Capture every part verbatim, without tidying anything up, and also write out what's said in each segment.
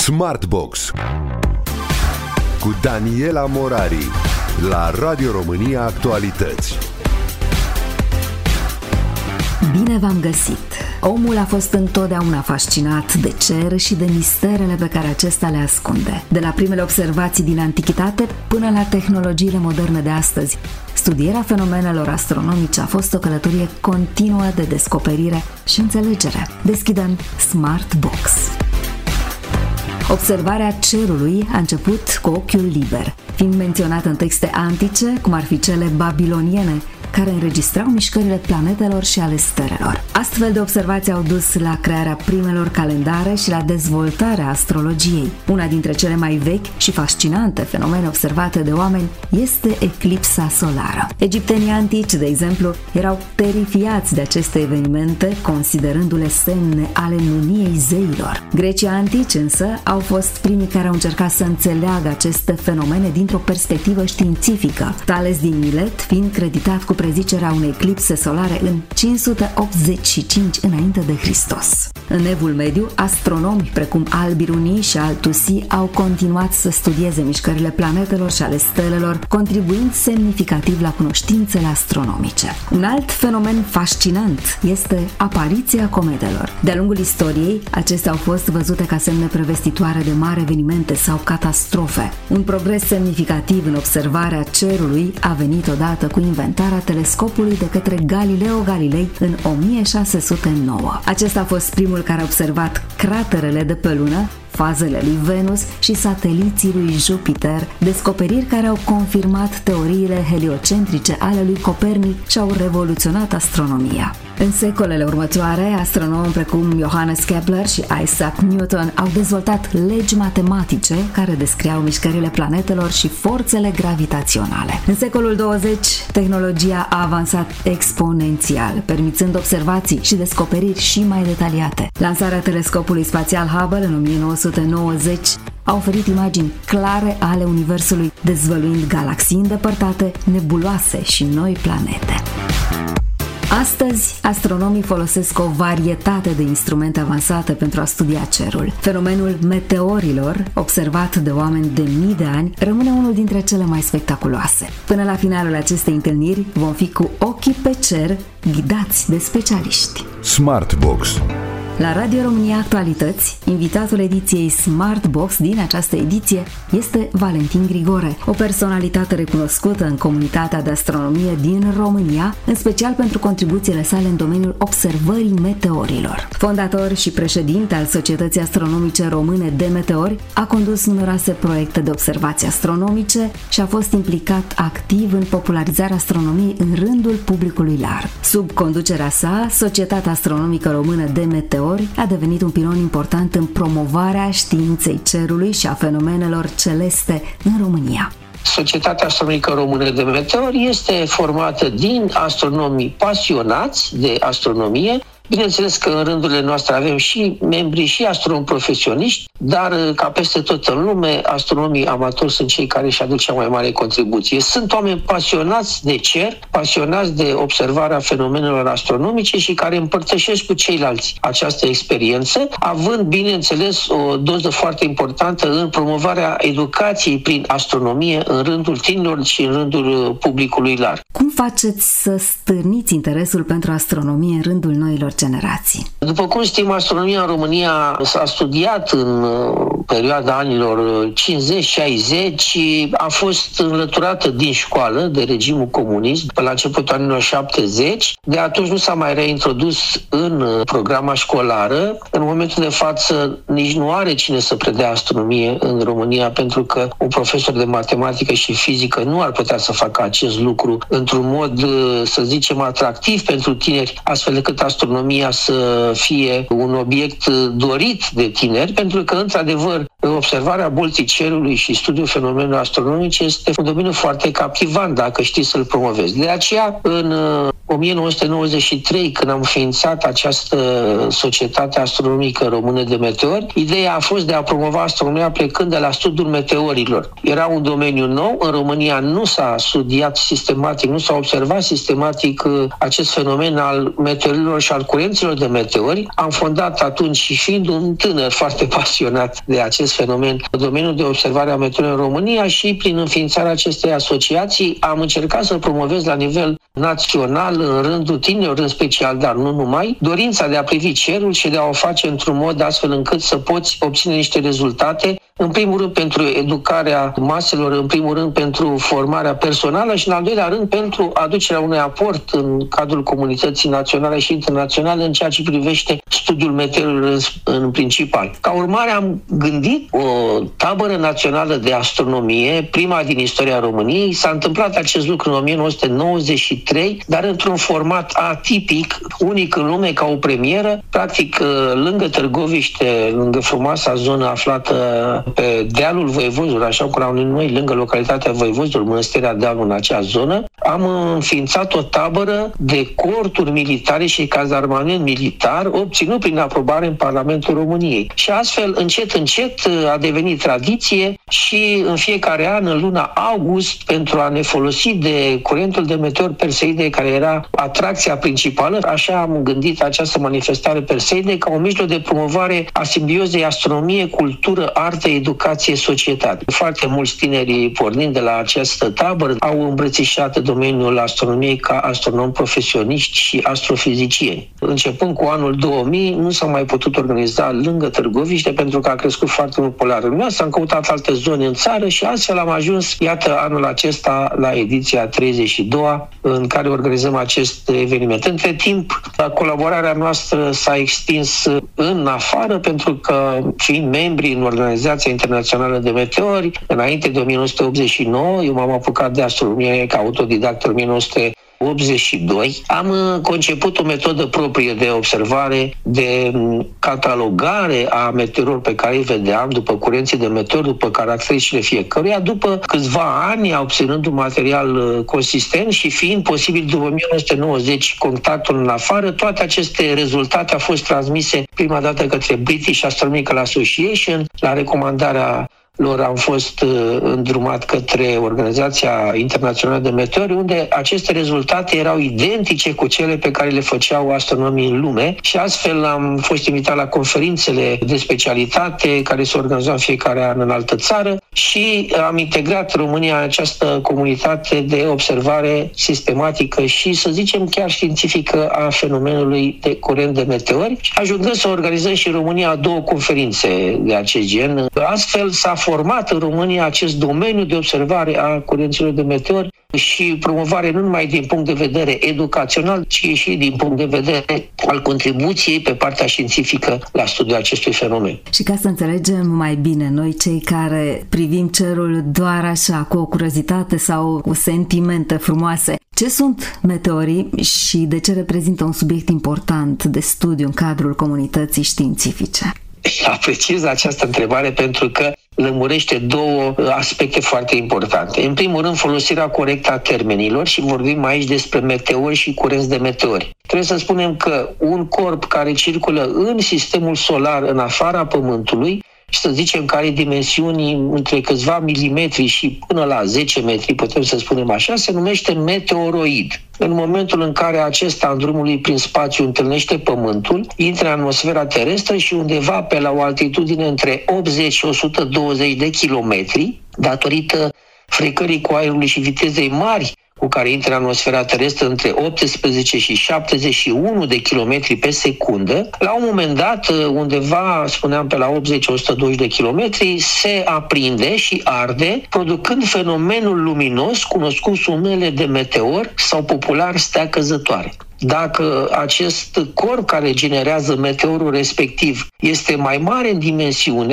Smartbox cu Daniela Morari la Radio România Actualități. Bine v-am găsit! Omul a fost întotdeauna fascinat de cer și de misterele pe care acesta le ascunde. De la primele observații din antichitate până la tehnologiile moderne de astăzi, studierea fenomenelor astronomice a fost o călătorie continuă de descoperire și înțelegere. Deschidem Smartbox. Observarea cerului a început cu ochiul liber, fiind menționată în texte antice, cum ar fi cele babiloniene, care înregistrau mișcările planetelor și ale stelelor. Astfel de observații au dus la crearea primelor calendare și la dezvoltarea astrologiei. Una dintre cele mai vechi și fascinante fenomene observate de oameni este eclipsa solară. Egiptenii antici, de exemplu, erau terifiați de aceste evenimente, considerându-le semne ale mâniei zeilor. Grecii antici, însă, au fost primii care au încercat să înțeleagă aceste fenomene dintr-o perspectivă științifică, Tales din Milet fiind creditat cu prezicerea unei eclipse solare în cinci sute optzeci și cinci înainte de Hristos. În Evul Mediu, astronomi precum Al-Biruni și Al-Tusi au continuat să studieze mișcările planetelor și ale stelelor, contribuind semnificativ la cunoștințele astronomice. Un alt fenomen fascinant este apariția cometelor. De-a lungul istoriei, acestea au fost văzute ca semne prevestitoare de mari evenimente sau catastrofe. Un progres semnificativ în observarea cerului a venit odată cu inventarea telescopului de către Galileo Galilei în o mie șase sute nouă. Acesta a fost primul care a observat craterele de pe lună, fazele lui Venus și sateliții lui Jupiter, descoperiri care au confirmat teoriile heliocentrice ale lui Copernic și au revoluționat astronomia. În secolele următoare, astronomi precum Johannes Kepler și Isaac Newton au dezvoltat legi matematice care descriau mișcările planetelor și forțele gravitaționale. În secolul douăzeci, tehnologia a avansat exponențial, permițând observații și descoperiri și mai detaliate. Lansarea telescopului spațial Hubble în o mie nouă sute nouăzeci a oferit imagini clare ale Universului, dezvăluind galaxii îndepărtate, nebuloase și noi planete. Astăzi, astronomii folosesc o varietate de instrumente avansate pentru a studia cerul. Fenomenul meteorilor, observat de oameni de mii de ani, rămâne unul dintre cele mai spectaculoase. Până la finalul acestei întâlniri, vom fi cu ochii pe cer, ghidați de specialiști. Smartbox. La Radio România Actualități, invitatul ediției Smartbox din această ediție este Valentin Grigore, o personalitate recunoscută în comunitatea de astronomie din România, în special pentru contribuțiile sale în domeniul observării meteorilor. Fondator și președinte al Societății Astronomice Române de Meteori, a condus numeroase proiecte de observații astronomice și a fost implicat activ în popularizarea astronomiei în rândul publicului larg. Sub conducerea sa, Societatea Astronomică Română de Meteori a devenit un pilon important în promovarea științei cerului și a fenomenelor celeste în România. Societatea Astronomică Română de Meteori este formată din astronomii pasionați de astronomie. Bineînțeles că în rândurile noastre avem și membri și astronomi profesioniști, dar ca peste tot în lume, astronomii amatori sunt cei care își aduc cea mai mare contribuție. Sunt oameni pasionați de cer, pasionați de observarea fenomenelor astronomice și care împărtășesc cu ceilalți această experiență, având, bineînțeles, o doză foarte importantă în promovarea educației prin astronomie în rândul tinerilor și în rândul publicului larg. Cum faceți să stârniți interesul pentru astronomie în rândul noilor generații? După cum știm, astronomia în România s-a studiat în perioada anilor cincizeci șaizeci, a fost înlăturată din școală de regimul comunist pe la începutul anilor șaptezeci. De atunci nu s-a mai reintrodus în programa școlară. În momentul de față nici nu are cine să predea astronomie în România, pentru că un profesor de matematică și fizică nu ar putea să facă acest lucru într-un mod, să zicem, atractiv pentru tineri, astfel încât astronomia să fie un obiect dorit de tineri, pentru că, într-adevăr, observarea bolții cerului și studiul fenomenelor astronomice este un domeniu foarte captivant dacă știi să-l promovezi. De aceea, în o mie nouă sute nouăzeci și trei, când am înființat această Societate Astronomică Română de Meteori, ideea a fost de a promova astronomia plecând de la studiul meteorilor. Era un domeniu nou, în România nu s-a studiat sistematic, nu s-a observat sistematic acest fenomen al meteorilor și al curenților de meteori. Am fondat atunci, și fiind un tânăr foarte pasionat de acest fenomen, domeniul de observare a meteorilor în România, și prin înființarea acestei asociații am încercat să promovez la nivel național, în rândul tinerilor în special, dar nu numai, dorința de a privi cerul și de a o face într-un mod astfel încât să poți obține niște rezultate, în primul rând pentru educarea maselor, în primul rând pentru formarea personală și în al doilea rând pentru aducerea unui aport în cadrul comunității naționale și internaționale în ceea ce privește studiul meteorilor în, în principal. Ca urmare am gândit o tabără națională de astronomie, prima din istoria României. S-a întâmplat acest lucru în o mie nouă sute nouăzeci și trei, dar într-un format atipic, unic în lume, ca o premieră, practic lângă Târgoviște, lângă frumoasa zonă aflată pe dealul Voievozilor, așa cum am numit noi, lângă localitatea Voievozilor, Mănăstirea Dealul, în acea zonă, am înființat o tabără de corturi militare și cazarmament militar, obținut prin aprobare în Parlamentul României. Și astfel, încet, încet, a devenit tradiție și în fiecare an, în luna august, pentru a ne folosi de curentul de meteori Perseide, care era atracția principală, așa am gândit această manifestare Perseide ca un mijloc de promovare a simbiozei astronomie, cultură, artă, educație, societate. Foarte mulți tineri, pornind de la această tabără, au îmbrățișat domeniul astronomiei ca astronomi profesioniști și astrofizicieni. Începând cu anul două mii, nu s-a mai putut organiza lângă Târgoviște pentru că a crescut foarte mult polarul nostru, am căutat alte zone în țară și astfel am ajuns, iată, anul acesta la ediția treizeci și doi, în care organizăm acest eveniment. Între timp, colaborarea noastră s-a extins în afară, pentru că, fiind membri în Organizația Internațională de Meteori, înainte de o mie nouă sute optzeci și nouă, eu m-am apucat de astronomie ca autodidact în o mie nouă sute optzeci și doi, am conceput o metodă proprie de observare, de catalogare a meteorilor pe care îi vedeam, după curenții de meteori, după caracteristicile fiecăruia, după câțiva ani, obținând un material consistent și fiind posibil după o mie nouă sute nouăzeci contactul în afară, toate aceste rezultate au fost transmise prima dată către British Astronomical Association, la recomandarea lor am fost uh, îndrumat către Organizația Internațională de Meteori, unde aceste rezultate erau identice cu cele pe care le făceau astronomii în lume și astfel am fost invitat la conferințele de specialitate care se organizau în fiecare an în altă țară și am integrat România în această comunitate de observare sistematică și, să zicem, chiar științifică a fenomenului de curent de meteori, ajungând să organizăm și în România două conferințe de acest gen. Astfel s-a format în România acest domeniu de observare a curenților de meteori și promovare nu numai din punct de vedere educațional, ci și din punct de vedere al contribuției pe partea științifică la studiul acestui fenomen. Și ca să înțelegem mai bine, noi cei care privim cerul doar așa, cu o curiozitate sau cu sentimente frumoase, ce sunt meteorii și de ce reprezintă un subiect important de studiu în cadrul comunității științifice? Apreciez această întrebare pentru că lămurește două aspecte foarte importante. În primul rând, folosirea corectă a termenilor și vorbim aici despre meteori și curenți de meteori. Trebuie să spunem că un corp care circulă în sistemul solar, în afara Pământului, și să zicem că are dimensiuni între câțiva milimetri și până la zece metri, putem să spunem așa, se numește meteoroid. În momentul în care acesta în drumul lui prin spațiu întâlnește Pământul, intră în atmosfera terestră și undeva pe la o altitudine între optzeci și o sută douăzeci de kilometri, datorită frecării cu aerului și vitezei mari cu care intră în atmosfera terestră între optsprezece și șaptezeci și unu de kilometri pe secundă, la un moment dat, undeva, spuneam, pe la optzeci la o sută douăzeci de kilometri, se aprinde și arde, producând fenomenul luminos cunoscut sub numele de meteor sau popular stea căzătoare. Dacă acest corp care generează meteorul respectiv este mai mare în dimensiune,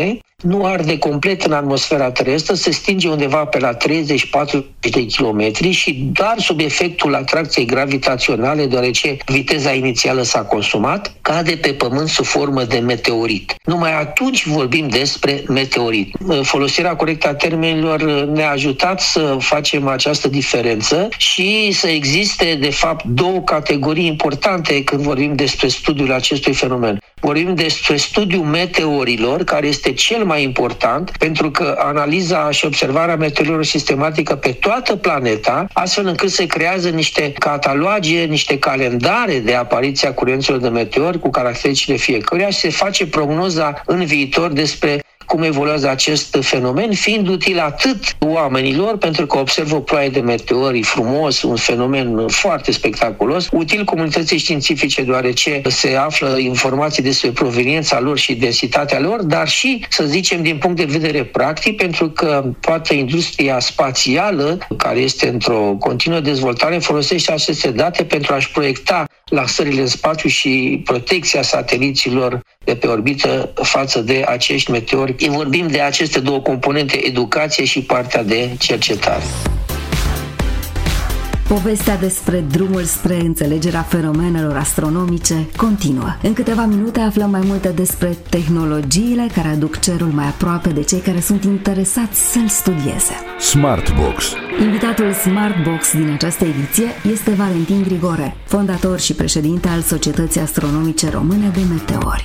nu arde complet în atmosfera terestră, se stinge undeva pe la treizeci patruzeci de kilometri și doar sub efectul atracției gravitaționale, deoarece viteza inițială s-a consumat, cade pe Pământ sub formă de meteorit. Numai atunci vorbim despre meteorit. Folosirea corectă a termenilor ne-a ajutat să facem această diferență și să existe, de fapt, două categorii importante când vorbim despre studiul acestui fenomen. Vorbim despre studiul meteorilor, care este cel mai important, pentru că analiza și observarea meteorilor sistematică pe toată planeta, astfel încât se creează niște cataloage, niște calendare de apariție a curenților de meteori cu caracteristicile fiecăruia și se face prognoza în viitor despre cum evoluează acest fenomen, fiind util atât oamenilor, pentru că observă o ploaie de meteori frumos, un fenomen foarte spectaculos, util comunității științifice, deoarece se află informații despre proveniența lor și densitatea lor, dar și, să zicem, din punct de vedere practic, pentru că toată industria spațială, care este într-o continuă dezvoltare, folosește aceste date pentru a-și proiecta lansările în spațiu și protecția sateliților de pe orbită față de acești meteori. Vorbim de aceste două componente, educație și partea de cercetare. Povestea despre drumul spre înțelegerea fenomenelor astronomice continuă. În câteva minute aflăm mai multe despre tehnologiile care aduc cerul mai aproape de cei care sunt interesați să-l studieze. Smartbox. Invitatul Smartbox din această ediție este Valentin Grigore, fondator și președinte al Societății Astronomice Române de Meteori.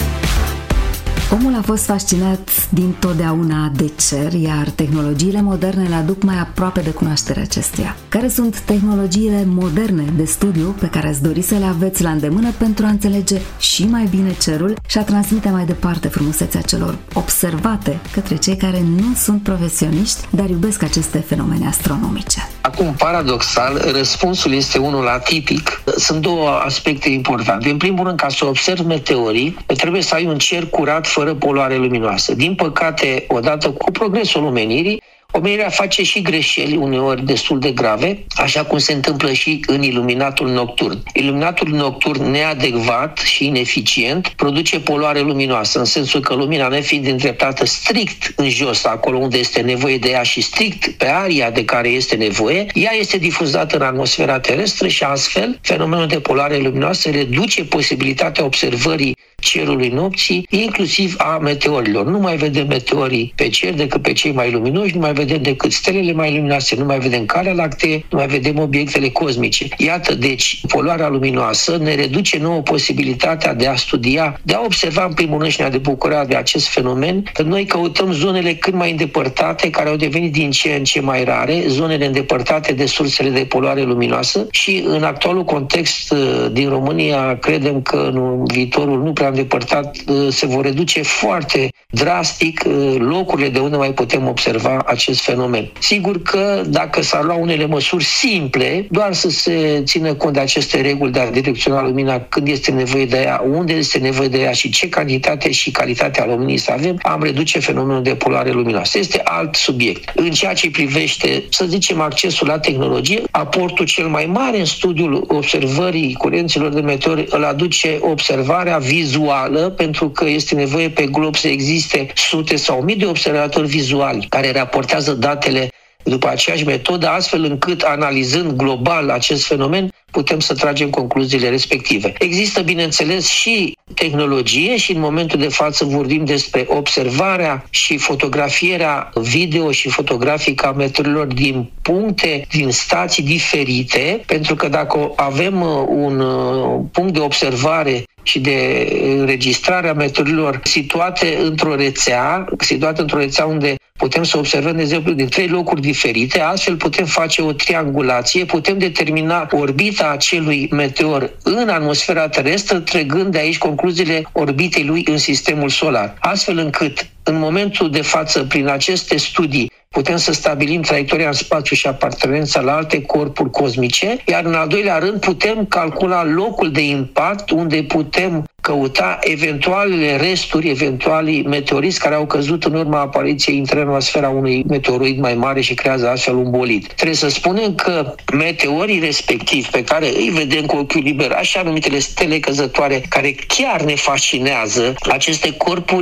Omul a fost fascinat dintotdeauna de cer, iar tehnologiile moderne le aduc mai aproape de cunoașterea acestuia. Care sunt tehnologiile moderne de studiu pe care ați dori să le aveți la îndemână pentru a înțelege și mai bine cerul și a transmite mai departe frumusețea celor observate către cei care nu sunt profesioniști, dar iubesc aceste fenomene astronomice? Acum, paradoxal, răspunsul este unul atipic. Sunt două aspecte importante. În primul rând, ca să observi meteorii, trebuie să ai un cer curat fără poluare luminoasă. Din păcate, odată cu progresul omenirii, omenirea face și greșeli uneori destul de grave, așa cum se întâmplă și în iluminatul nocturn. Iluminatul nocturn neadecvat și ineficient produce poluare luminoasă, în sensul că lumina, nefiind îndreptată strict în jos, acolo unde este nevoie de ea și strict pe aria de care este nevoie, ea este difuzată în atmosfera terestră și astfel fenomenul de poluare luminoasă reduce posibilitatea observării cerului nopții, inclusiv a meteorilor. Nu mai vedem meteorii pe cer decât pe cei mai luminoși, nu mai vedem decât stelele mai luminoase, nu mai vedem Calea Lactee, nu mai vedem obiectele cosmice. Iată, deci, poluarea luminoasă ne reduce nouă posibilitatea de a studia, de a observa în primul rând și ne-a de bucura de acest fenomen, că noi căutăm zonele cât mai îndepărtate, care au devenit din ce în ce mai rare, zonele îndepărtate de sursele de poluare luminoasă și în actualul context din România credem că în viitorul nu prea îndepărtat se vor reduce foarte drastic locurile de unde mai putem observa acest fenomen. Sigur că dacă s-ar lua unele măsuri simple, doar să se țină cont de aceste reguli de a direcționa lumina când este nevoie de ea, unde este nevoie de ea și ce cantitate și calitate a luminii să avem, am reduce fenomenul de poluare luminoasă. Este alt subiect. În ceea ce privește, să zicem, accesul la tehnologie, aportul cel mai mare în studiul observării curenților de meteori îl aduce observarea vizuală, pentru că este nevoie pe glob să existe sute sau mii de observatori vizuali care raportează datele după aceeași metodă, astfel încât, analizând global acest fenomen, putem să tragem concluziile respective. Există, bineînțeles, și tehnologie și în momentul de față vorbim despre observarea și fotografierea video și fotografică a meteorilor din puncte, din stații diferite, pentru că dacă avem un punct de observare și de înregistrarea meteorilor situate într-o rețea, situate într-o rețea unde putem să observăm, de exemplu, din trei locuri diferite, astfel putem face o triangulație, putem determina orbita acelui meteor în atmosfera terestră, trăgând de aici concluziile orbitei lui în sistemul solar. Astfel încât, în momentul de față, prin aceste studii, putem să stabilim traiectoria în spațiu și apartenența la alte corpuri cosmice, iar în al doilea rând putem calcula locul de impact unde putem căuta eventualele resturi, eventualii meteoriți care au căzut în urma apariției în atmosfera unui meteoroid mai mare și creează astfel un bolid. Trebuie să spunem că meteorii respectivi pe care îi vedem cu ochiul liber, așa numitele stele căzătoare, care chiar ne fascinează, aceste corpuri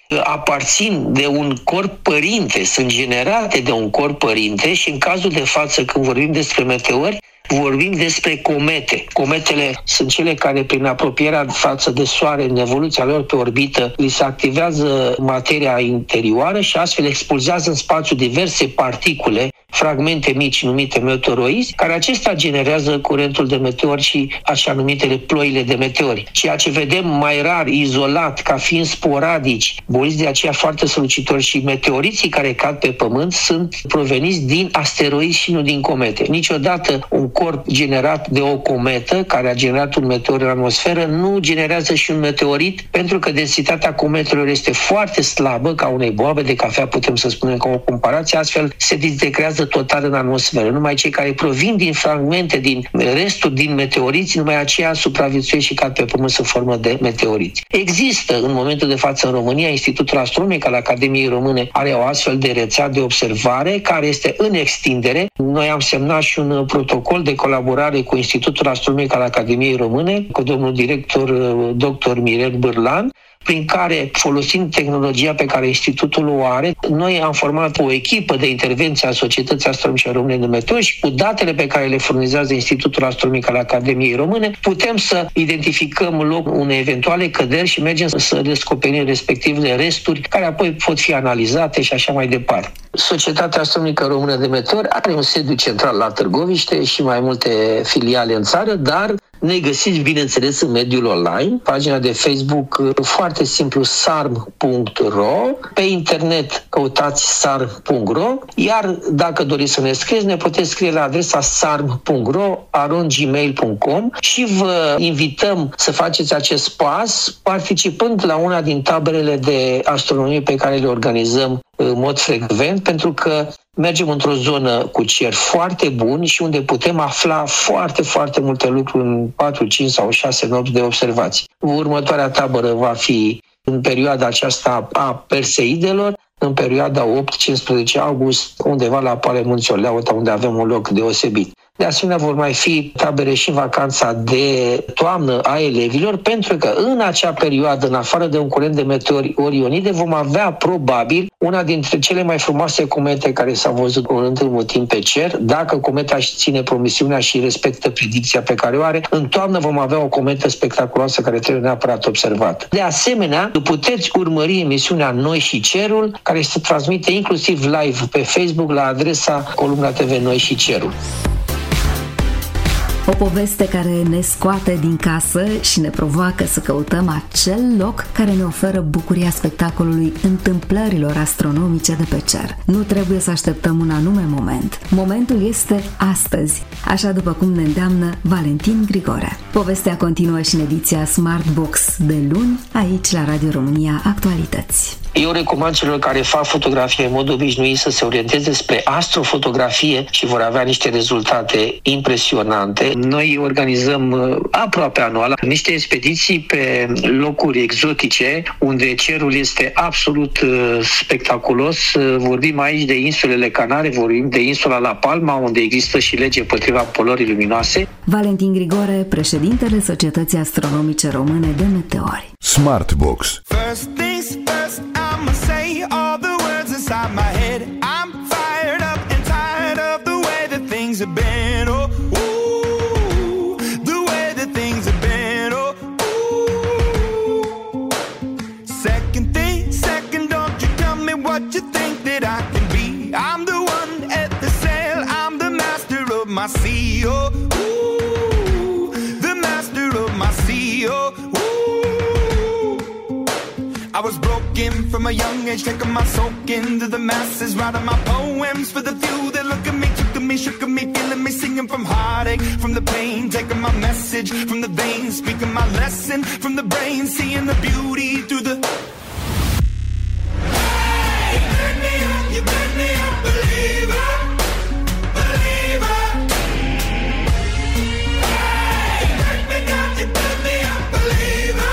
aparțin de un corp părinte, sunt generate de un corp părinte și în cazul de față, când vorbim despre meteori, vorbim despre comete. Cometele sunt cele care, prin apropierea față de Soare, în evoluția lor pe orbită, li se activează materia interioară și astfel expulzează în spațiu diverse particule, fragmente mici numite meteoroizi, care acestea generează curentul de meteori și așa numitele ploile de meteori. Ceea ce vedem mai rar, izolat, ca fiind sporadici, boliți de aceea foarte strălucitori, și meteoriții care cad pe Pământ sunt proveniți din asteroizi și nu din comete. Niciodată un corp generat de o cometă, care a generat un meteor în atmosferă, nu generează și un meteorit, pentru că densitatea cometelor este foarte slabă, ca unei boabe de cafea, putem să spunem, ca o comparație, astfel se dezintegrează total în atmosferă. Numai cei care provin din fragmente, din resturi din meteoriți, numai aceia supraviețuiesc și cad pe Pământ sub formă de meteoriți. Există în momentul de față în România Institutul Astronomic al Academiei Române, are o astfel de rețea de observare care este în extindere. Noi am semnat și un protocol de colaborare cu Institutul Astronomic al Academiei Române, cu domnul director doctor Mirel Bârlan, prin care, folosind tehnologia pe care institutul o are, noi am format o echipă de intervenție a Societății Astronomice Române de Meteori și cu datele pe care le furnizează Institutul Astronomic al Academiei Române, putem să identificăm locul unei eventuale căderi și mergem să descoperim respectivele resturi, care apoi pot fi analizate și așa mai departe. Societatea Astronomică Română de Meteori are un sediu central la Târgoviște și mai multe filiale în țară, dar ne găsiți, bineînțeles, în mediul online, pagina de Facebook, foarte simplu, sarm punct ro, pe internet căutați sarm punct ro, iar dacă doriți să ne scrieți, ne puteți scrie la adresa sarm punct ro arond gmail punct com și vă invităm să faceți acest pas participând la una din taberele de astronomie pe care le organizăm în mod frecvent, pentru că mergem într-o zonă cu cer foarte bun și unde putem afla foarte, foarte multe lucruri în patru, cinci sau șase nopți de observații. Următoarea tabără va fi în perioada aceasta a Perseidelor, în perioada opt-cincisprezece august, undeva la Poale Munții Oleauta, unde avem un loc deosebit. De asemenea, vor mai fi tabere și în vacanța de toamnă a elevilor, pentru că în acea perioadă, în afară de un curent de meteori orionide, vom avea probabil una dintre cele mai frumoase comete care s-au văzut în ultimul timp pe cer. Dacă cometa își ține promisiunea și respectă predicția pe care o are, în toamnă vom avea o cometă spectaculoasă care trebuie neapărat observată. De asemenea, puteți urmări emisiunea Noi și Cerul, care se transmite inclusiv live pe Facebook la adresa Columna T V Noi și Cerul. O poveste care ne scoate din casă și ne provoacă să căutăm acel loc care ne oferă bucuria spectacolului întâmplărilor astronomice de pe cer. Nu trebuie să așteptăm un anume moment. Momentul este astăzi, așa după cum ne îndeamnă Valentin Grigore. Povestea continuă și în ediția Smart Box de luni, aici la Radio România Actualități. Eu recomand celor care fac fotografie în mod obișnuit să se orienteze spre astrofotografie și vor avea niște rezultate impresionante. Noi organizăm aproape anual niște expediții pe locuri exotice, unde cerul este absolut spectaculos. Vorbim aici de insulele Canare, vorbim de insula La Palma, unde există și lege împotriva poluării luminoase. Valentin Grigore, președintele Societății Astronomice Române de Meteori. Smart Box. First things first, I'ma say all the words inside my head. I'm fired up and tired of the way that things have been. Oh, ooh, the way that things have been. Oh, ooh. Second thing, second, don't you tell me what you think that I can be. I'm the one at the sail, I'm the master of my sea. Oh, ooh, the master of my sea. Oh, ooh. I was broken from a young age, taking my soak into the masses, writing my poems for the few that look at me, took at me, shook at me, feeling me, singing from heartache, from the pain, taking my message from the veins, speaking my lesson from the brain, seeing the beauty through the... Hey, you burn me up, you burn me up, believer, believer. Hey, you burn me down, you burn me up, believer.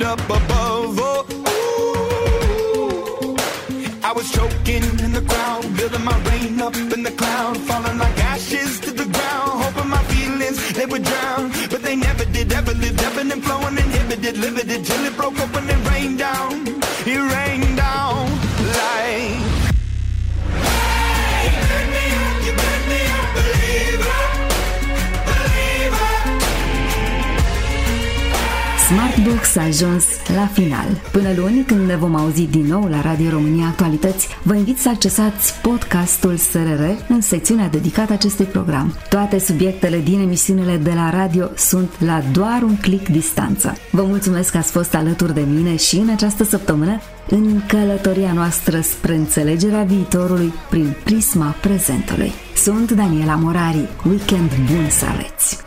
up above. Oh, ooh. I was choking in the crowd, building my rain up in the cloud, falling like ashes to the ground, hoping my feelings, they would drown, but they never did, ever lived, ebbing and flowing, inhibited, limited, till it broke open and rained down. It rained down like, hey, you burn me up, you burn me up, believer, believer. Smartbox a ajuns la final. Până luni, când ne vom auzi din nou la Radio România Actualități, vă invit să accesați podcastul S R R în secțiunea dedicată acestui program. Toate subiectele din emisiunile de la radio sunt la doar un click distanță. Vă mulțumesc că ați fost alături de mine și în această săptămână în călătoria noastră spre înțelegerea viitorului prin prisma prezentului. Sunt Daniela Morari. Weekend bun să aveți!